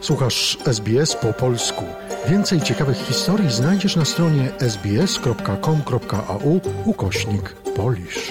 Słuchasz SBS po polsku. Więcej ciekawych historii znajdziesz na stronie sbs.com.au/Polish.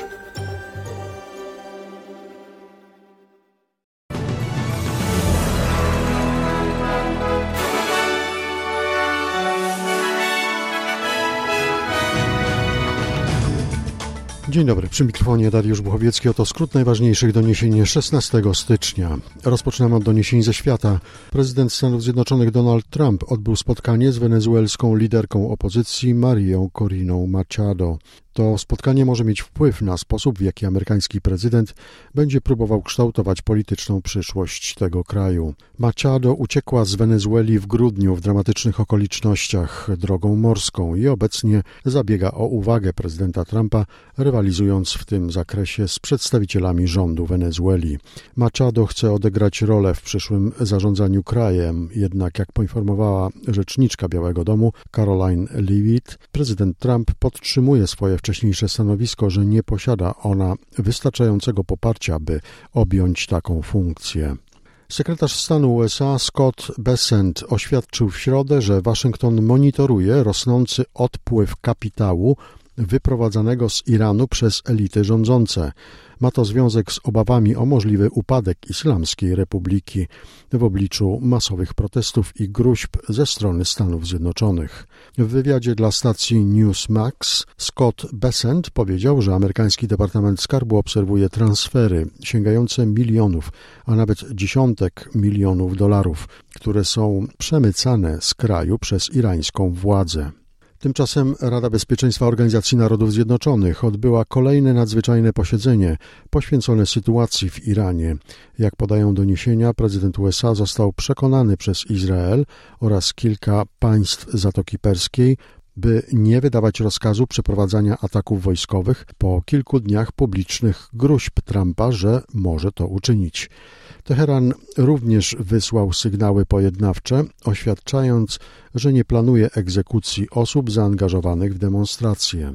Dzień dobry, przy mikrofonie Dariusz Buchowiecki. Oto skrót najważniejszych doniesień 16 stycznia. Rozpoczynamy od doniesień ze świata. Prezydent Stanów Zjednoczonych Donald Trump odbył spotkanie z wenezuelską liderką opozycji Marią Coriną Machado. To spotkanie może mieć wpływ na sposób, w jaki amerykański prezydent będzie próbował kształtować polityczną przyszłość tego kraju. Machado uciekła z Wenezueli w grudniu w dramatycznych okolicznościach drogą morską i obecnie zabiega o uwagę prezydenta Trumpa, rywalizując w tym zakresie z przedstawicielami rządu Wenezueli. Machado chce odegrać rolę w przyszłym zarządzaniu krajem, jednak jak poinformowała rzeczniczka Białego Domu Caroline Leavitt, prezydent Trump podtrzymuje swoje wcześniejsze stanowisko, że nie posiada ona wystarczającego poparcia, by objąć taką funkcję. Sekretarz stanu USA Scott Bessent oświadczył w środę, że Waszyngton monitoruje rosnący odpływ kapitału wyprowadzanego z Iranu przez elity rządzące. Ma to związek z obawami o możliwy upadek Islamskiej Republiki w obliczu masowych protestów i gróźb ze strony Stanów Zjednoczonych. W wywiadzie dla stacji Newsmax Scott Bessent powiedział, że amerykański Departament Skarbu obserwuje transfery sięgające milionów, a nawet dziesiątek milionów dolarów, które są przemycane z kraju przez irańską władzę. Tymczasem Rada Bezpieczeństwa Organizacji Narodów Zjednoczonych odbyła kolejne nadzwyczajne posiedzenie poświęcone sytuacji w Iranie. Jak podają doniesienia, prezydent USA został przekonany przez Izrael oraz kilka państw Zatoki Perskiej, by nie wydawać rozkazu przeprowadzania ataków wojskowych po kilku dniach publicznych gróźb Trumpa, że może to uczynić. Teheran również wysłał sygnały pojednawcze, oświadczając, że nie planuje egzekucji osób zaangażowanych w demonstracje.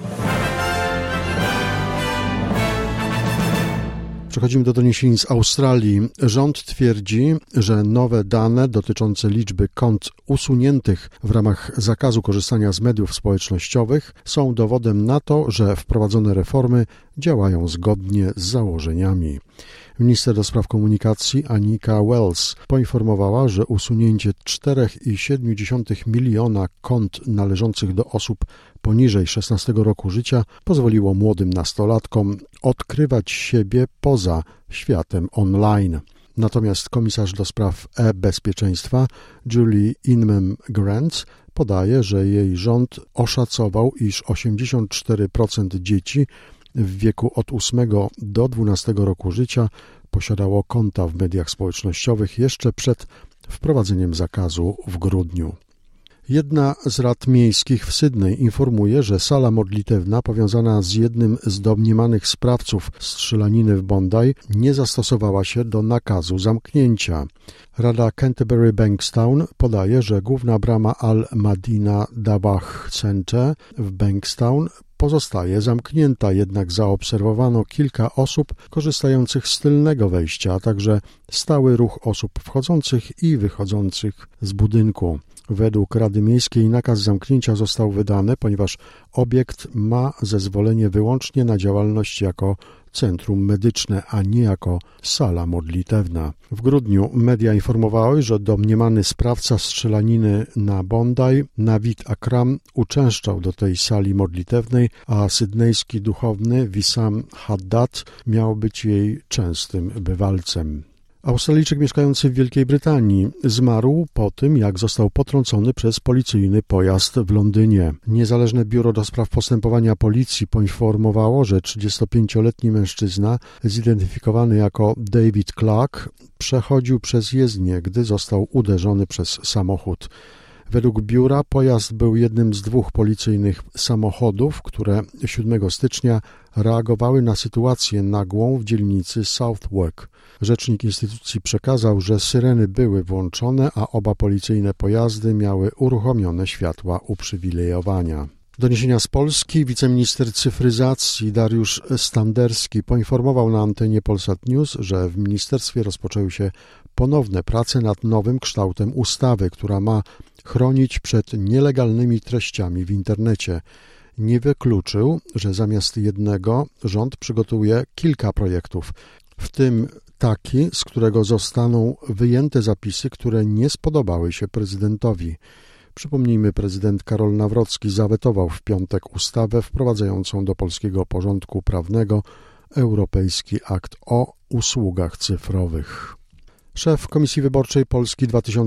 Przechodzimy do doniesień z Australii. Rząd twierdzi, że nowe dane dotyczące liczby kont usuniętych w ramach zakazu korzystania z mediów społecznościowych są dowodem na to, że wprowadzone reformy działają zgodnie z założeniami. Minister do spraw komunikacji Anika Wells poinformowała, że usunięcie 4,7 miliona kont należących do osób poniżej 16 roku życia pozwoliło młodym nastolatkom odkrywać siebie poza światem online. Natomiast komisarz do spraw e-bezpieczeństwa Julie Inman-Grant podaje, że jej rząd oszacował, iż 84% dzieci w wieku od 8 do 12 roku życia posiadało konta w mediach społecznościowych jeszcze przed wprowadzeniem zakazu w grudniu. Jedna z rad miejskich w Sydney informuje, że sala modlitewna powiązana z jednym z domniemanych sprawców strzelaniny w Bondi nie zastosowała się do nakazu zamknięcia. Rada Canterbury Bankstown podaje, że główna brama Al-Madina Dawah Center w Bankstown pozostaje zamknięta, jednak zaobserwowano kilka osób korzystających z tylnego wejścia, a także stały ruch osób wchodzących i wychodzących z budynku. Według Rady Miejskiej nakaz zamknięcia został wydany, ponieważ obiekt ma zezwolenie wyłącznie na działalność jako centrum medyczne, a nie jako sala modlitewna. W grudniu media informowały, że domniemany sprawca strzelaniny na Bondi, Navid Akram, uczęszczał do tej sali modlitewnej, a sydnejski duchowny Wissam Haddad miał być jej częstym bywalcem. Australijczyk mieszkający w Wielkiej Brytanii zmarł po tym, jak został potrącony przez policyjny pojazd w Londynie. Niezależne Biuro do Spraw Postępowania Policji poinformowało, że 35-letni mężczyzna, zidentyfikowany jako David Clark, przechodził przez jezdnię, gdy został uderzony przez samochód. Według biura pojazd był jednym z 2 policyjnych samochodów, które 7 stycznia reagowały na sytuację nagłą w dzielnicy Southwark. Rzecznik instytucji przekazał, że syreny były włączone, a oba policyjne pojazdy miały uruchomione światła uprzywilejowania. Doniesienia z Polski. Wiceminister cyfryzacji Dariusz Standerski poinformował na antenie Polsat News, że w ministerstwie rozpoczęły się ponowne prace nad nowym kształtem ustawy, która ma chronić przed nielegalnymi treściami w internecie. Nie wykluczył, że zamiast jednego rząd przygotuje kilka projektów, w tym taki, z którego zostaną wyjęte zapisy, które nie spodobały się prezydentowi. Przypomnijmy, prezydent Karol Nawrocki zawetował w piątek ustawę wprowadzającą do polskiego porządku prawnego Europejski Akt o usługach cyfrowych. Szef Komisji Wyborczej Polski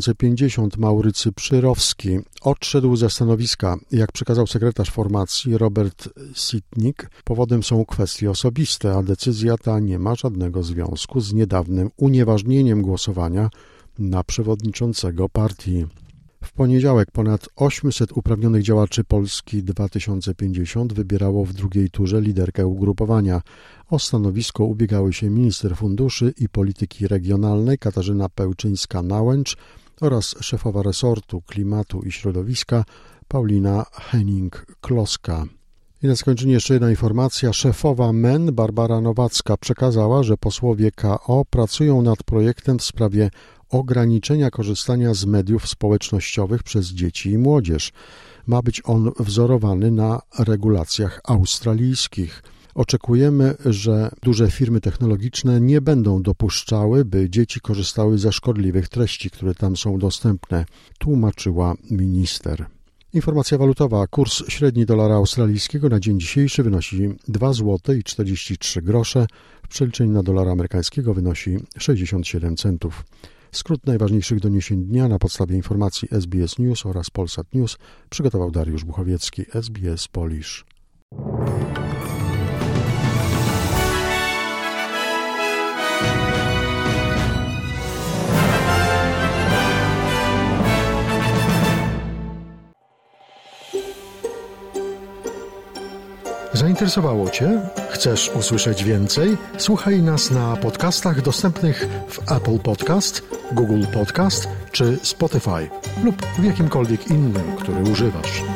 2050 Maurycy Przyrowski odszedł ze stanowiska. Jak przekazał sekretarz formacji Robert Sitnik, powodem są kwestie osobiste, a decyzja ta nie ma żadnego związku z niedawnym unieważnieniem głosowania na przewodniczącego partii. W poniedziałek ponad 800 uprawnionych działaczy Polski 2050 wybierało w drugiej turze liderkę ugrupowania. O stanowisko ubiegały się minister funduszy i polityki regionalnej Katarzyna Pełczyńska-Nałęcz oraz szefowa resortu klimatu i środowiska Paulina Henning-Kloska. I na zakończenie jeszcze jedna informacja. Szefowa MEN Barbara Nowacka przekazała, że posłowie KO pracują nad projektem w sprawie ograniczenia korzystania z mediów społecznościowych przez dzieci i młodzież. Ma być on wzorowany na regulacjach australijskich. Oczekujemy, że duże firmy technologiczne nie będą dopuszczały, by dzieci korzystały ze szkodliwych treści, które tam są dostępne, tłumaczyła minister. Informacja walutowa. Kurs średni dolara australijskiego na dzień dzisiejszy wynosi 2 zł i 43 grosze. W przeliczeniu na dolara amerykańskiego wynosi 67 centów. Skrót najważniejszych doniesień dnia na podstawie informacji SBS News oraz Polsat News przygotował Dariusz Buchowiecki, SBS Polish. Zainteresowało Cię? Chcesz usłyszeć więcej? Słuchaj nas na podcastach dostępnych w Apple Podcast, Google Podcast czy Spotify lub w jakimkolwiek innym, który używasz.